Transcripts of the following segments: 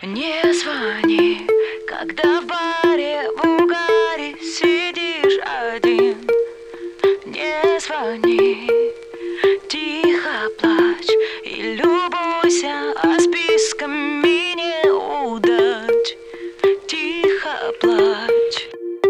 Не звони, когда в баре в угаре сидишь один. Не звони, тихо плачь и любуйся, а списками не удать. Тихо плачь.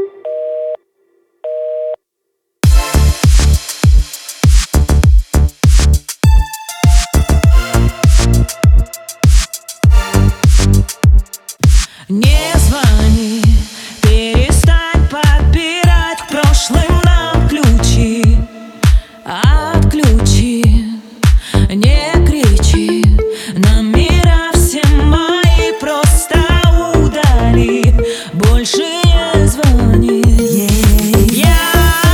Не звони, перестань подбирать к прошлым нам ключи. Отключи, не кричи, номера все мои просто удали. Больше не звони. Я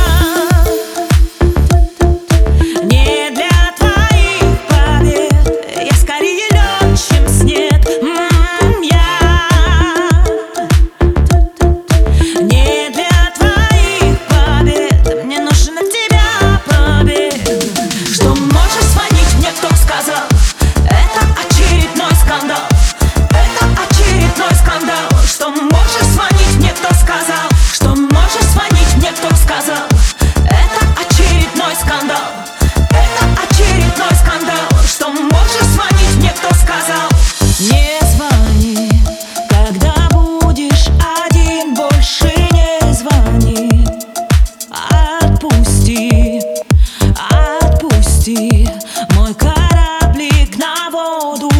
не для твоих побед, я скорее лед, чем снег. Не звони, когда будешь один, больше не звони. Отпусти, отпусти мой кораблик на воду.